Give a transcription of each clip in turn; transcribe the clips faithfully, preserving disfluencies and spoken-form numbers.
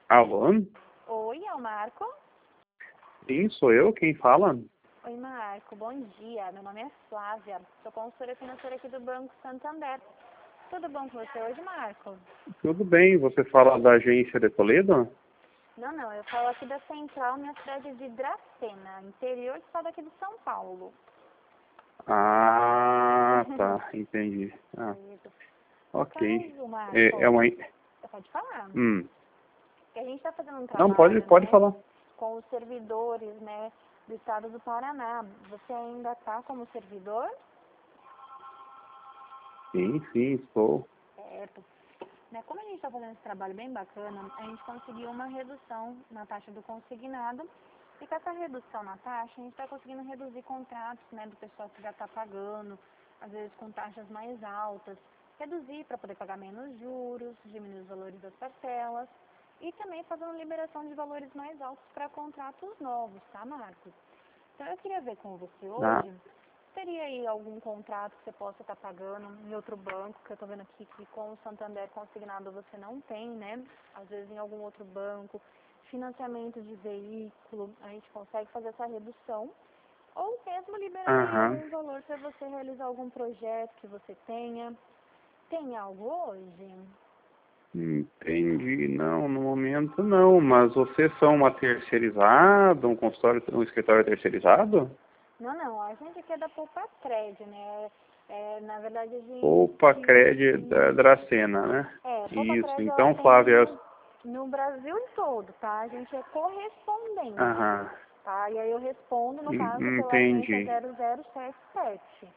Alô? Oi, é o Marco? Sim, sou eu quem fala. Oi, Marco, bom dia. Meu nome é Flávia, sou consultora financeira aqui do Banco Santander. Tudo bom com você hoje, Marco? Tudo bem, você fala da agência de Toledo? Não, não, eu falo aqui da Central, minha cidade de Dracena, interior do estado aqui de São Paulo. Ah, tá, entendi. Ah, Isso. No ok. caso, Marco, É, é uma... você pode falar. Hum. Que a gente está fazendo um Não, pode, trabalho, pode né, falar. com os servidores, né, do estado do Paraná. Você ainda está como servidor? Sim, sim, estou. Certo. Né, como a gente está fazendo esse trabalho bem bacana, a gente conseguiu uma redução na taxa do consignado. E com essa redução na taxa, a gente está conseguindo reduzir contratos, né, do pessoal que já está pagando, às vezes com taxas mais altas. Reduzir para poder pagar menos juros, diminuir os valores das parcelas. E também fazendo liberação de valores mais altos para contratos novos, tá, Marcos? Então eu queria ver com você Ah, hoje, teria aí algum contrato que você possa estar pagando em outro banco, que eu estou vendo aqui que com o Santander consignado você não tem, né? Às vezes em algum outro banco, financiamento de veículo, a gente consegue fazer essa redução. Ou mesmo liberar aí aham. algum valor para você realizar algum projeto que você tenha. Tem algo hoje? Entendi. Não, no momento não, mas vocês são uma terceirizada, um consultório, um escritório terceirizado? Não, não, a gente aqui é da Poupa Cred, né? É, na verdade a Opa, gente... Cred da Dracena, né? É, Poupa Isso, Cred ela então, atende Flávia, no, no Brasil todo, tá? A gente é correspondente, aham, tá? E aí eu respondo, no en- caso, pela agência entendi. zero zero sete sete,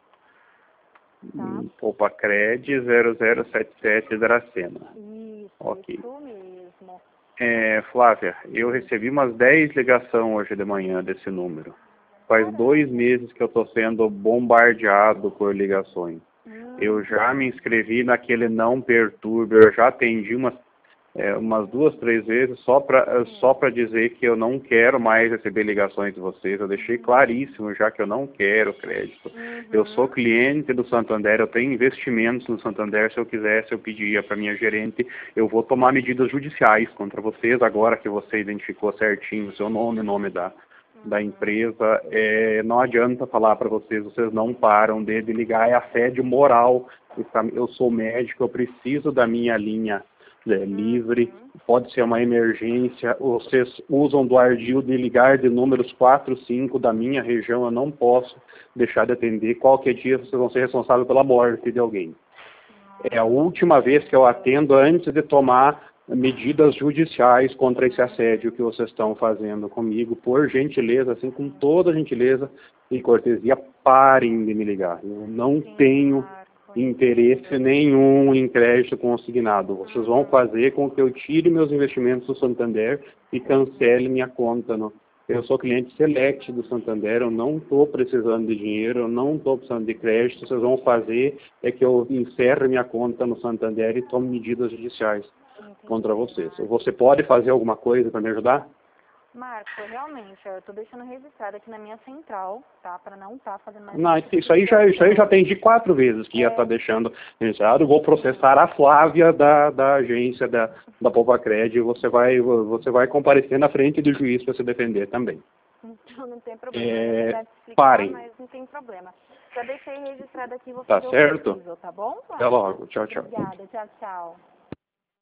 tá? Poupa Cred zero zero sete sete Dracena. Isso, Ok. isso mesmo. É, Flávia, eu Hum, recebi umas dez ligações hoje de manhã desse número. Faz dois caramba. meses que eu estou sendo bombardeado por ligações. Eu já me Hum, inscrevi naquele não perturbe, eu já atendi umas, é, umas duas, três vezes só para só hum, para dizer que eu não quero mais receber ligações de vocês. Eu deixei hum, claríssimo já que eu não quero crédito. Eu sou uhum. cliente do Santander, eu tenho investimentos no Santander. Se eu quisesse, eu pedia para minha gerente, eu vou tomar medidas judiciais contra vocês, agora que você identificou certinho o seu nome, o nome da, da Uhum. empresa. É, não adianta falar para vocês, vocês não param de, de ligar, é assédio moral. Eu sou médico, eu preciso da minha linha é, livre, Uhum. pode ser uma emergência, vocês usam do ardil de ligar de números quatro, cinco da minha região, eu não posso deixar de atender, qualquer dia vocês vão ser responsáveis pela morte de alguém. É a Ah, última vez que eu entendo. atendo antes de tomar medidas judiciais contra esse assédio Uhum. que vocês estão fazendo comigo. Por gentileza, assim, com Sim, toda gentileza e cortesia, parem de me ligar. Eu não sim, tenho Marco, interesse entendo. nenhum em crédito consignado. Vocês vão Uhum. fazer com que eu tire meus investimentos do Santander e cancele Uhum. minha conta. No... Eu sou cliente select do Santander, eu não estou precisando de dinheiro, eu não estou precisando de crédito. Vocês vão fazer é que eu encerre minha conta no Santander e tome medidas judiciais contra Entendi, vocês. Marco. Você pode fazer alguma coisa para me ajudar? Marco, realmente, eu tô deixando registrado aqui na minha central, tá? Para não estar fazendo mais Não, nenhum tipo de isso aí já, isso aí já ligação. atendi quatro vezes que ia estar É, deixando registrado. Vou sim. processar a Flávia da, da agência da, da Povacred e você vai, você vai comparecer na frente do juiz para se defender também. Então não tem problema. Na É, verdade, explicar, parem, mas não tem problema. Já deixei registrado aqui, vou tá fazer o certo? possível, tá bom, Até Marco? logo. Tchau, tchau. Obrigada. Tchau, tchau.